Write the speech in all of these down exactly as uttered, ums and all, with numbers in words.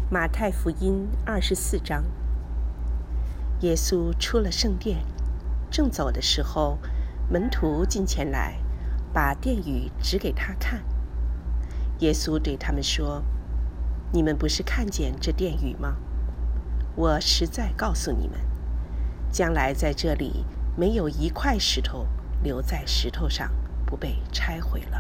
马太福音二十四章，耶稣出了圣殿，正走的时候，门徒进前来，把殿宇指给他看。耶稣对他们说：“你们不是看见这殿宇吗？我实在告诉你们，将来在这里没有一块石头留在石头上不被拆毁了。”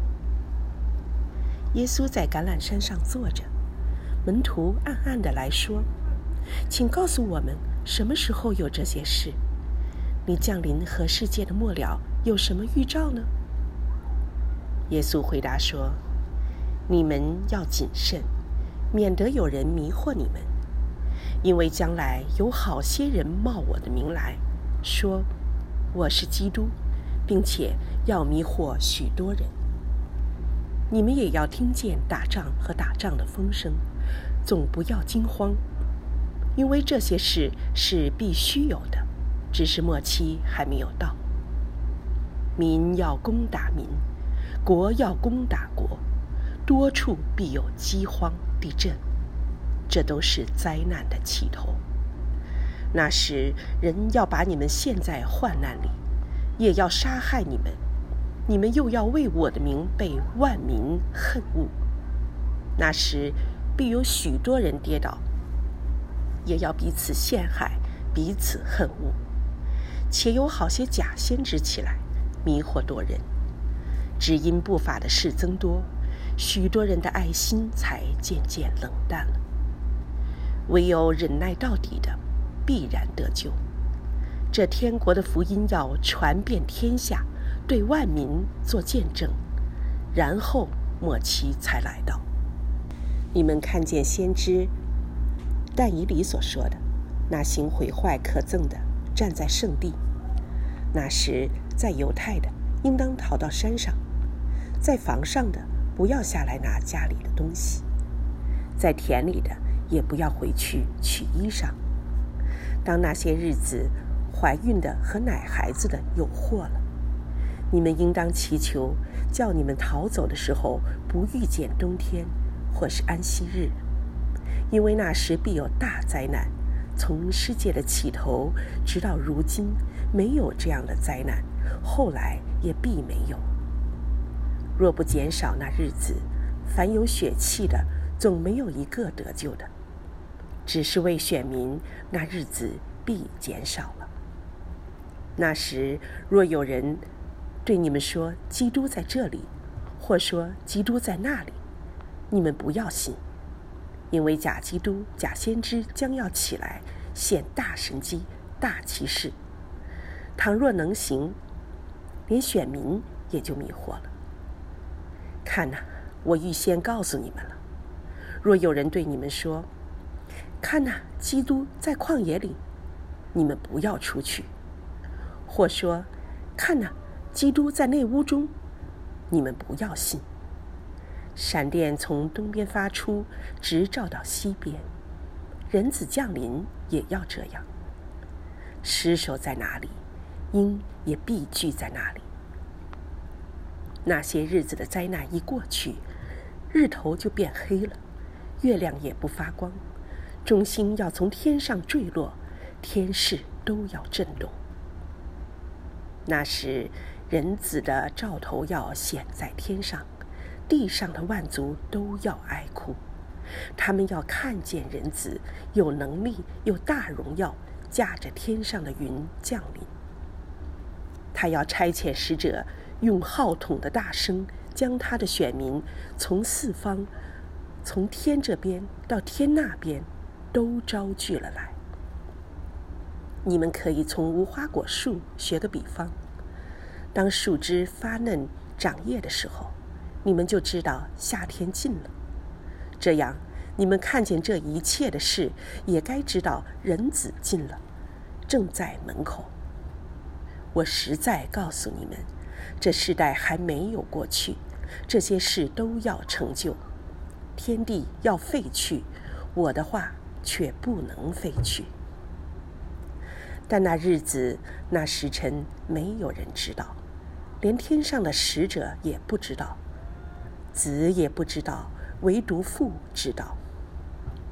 耶稣在橄榄山上坐着，门徒暗暗地来说：“请告诉我们，什么时候有这些事？你降临和世界的末了有什么预兆呢？”耶稣回答说：“你们要谨慎，免得有人迷惑你们，因为将来有好些人冒我的名来，说我是基督，并且要迷惑许多人。你们也要听见打仗和打仗的风声，总不要惊慌，因为这些事是必须有的，只是末期还没有到。民要攻打民，国要攻打国，多处必有饥荒、地震，这都是灾难的起头。那时人要把你们陷在患难里，也要杀害你们，你们又要为我的名被万民恨恶。那时必有许多人跌倒，也要彼此陷害，彼此恨恶。且有好些假先知起来，迷惑多人。只因不法的事增多，许多人的爱心才渐渐冷淡了。唯有忍耐到底的，必然得救。这天国的福音要传遍天下，对万民做见证，然后末期才来到。你们看见先知但以理所说的，那行毁坏可憎的站在圣地。那时在犹太的应当逃到山上，在房上的不要下来拿家里的东西，在田里的也不要回去取衣裳。当那些日子，怀孕的和奶孩子的有祸了。你们应当祈求，叫你们逃走的时候不遇见冬天或是安息日，因为那时必有大灾难，从世界的起头直到如今，没有这样的灾难，后来也必没有。若不减少那日子，凡有血气的总没有一个得救的，只是为选民，那日子必减少了。那时若有人对你们说基督在这里，或说基督在那里，你们不要信，因为假基督、假先知将要起来，显大神迹、大奇事。倘若能行，连选民也就迷惑了。看哪，我预先告诉你们了。若有人对你们说：“看哪，基督在旷野里”，你们不要出去；或说：“看哪，基督在内屋中”，你们不要信。闪电从东边发出，直照到西边，人子降临也要这样。尸首在哪里，鹰也必聚在那里。那些日子的灾难一过去，日头就变黑了，月亮也不发光，众星要从天上坠落，天势都要震动。那时人子的兆头要显在天上，地上的万族都要哀哭，他们要看见人子有能力，有大荣耀，驾着天上的云降临。他要差遣使者，用号筒的大声，将他的选民从四方，从天这边到天那边，都招聚了来。你们可以从无花果树学个比方，当树枝发嫩长叶的时候，你们就知道夏天近了。这样，你们看见这一切的事，也该知道人子近了，正在门口。我实在告诉你们，这世代还没有过去，这些事都要成就。天地要废去，我的话却不能废去。但那日子、那时辰，没有人知道，连天上的使者也不知道，子也不知道，唯独父知道。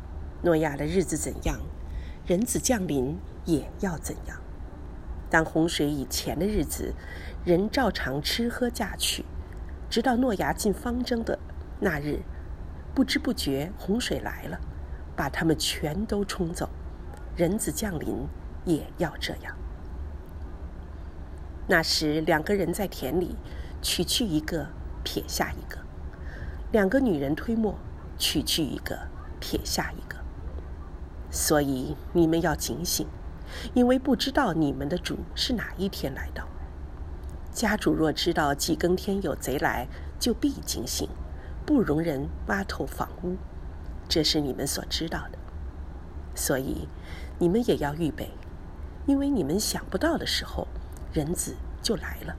诺亚的日子怎样，人子降临也要怎样。当洪水以前的日子，人照常吃喝嫁娶，直到诺亚进方舟的那日，不知不觉洪水来了，把他们全都冲走。人子降临也要这样。那时两个人在田里，取去一个，撇下一个；两个女人推磨，取去一个，撇下一个。所以你们要警醒，因为不知道你们的主是哪一天来到。家主若知道几更天有贼来，就必警醒，不容人挖透房屋。这是你们所知道的。所以你们也要预备，因为你们想不到的时候，人子就来了。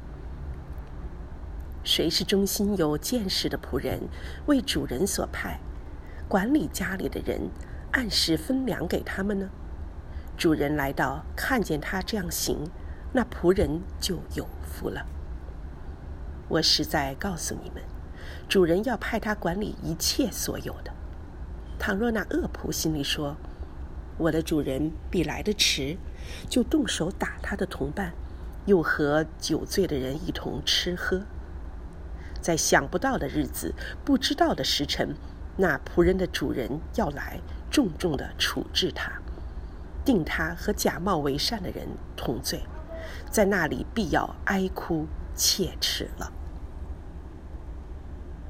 谁是忠心有见识的仆人，为主人所派，管理家里的人，按时分粮给他们呢？主人来到，看见他这样行，那仆人就有福了。我实在告诉你们，主人要派他管理一切所有的。倘若那恶仆心里说，我的主人必来得迟，就动手打他的同伴，又和酒醉的人一同吃喝。在想不到的日子，不知道的时辰，那仆人的主人要来，重重地处置他，定他和假冒为善的人同罪，在那里必要哀哭切齿了。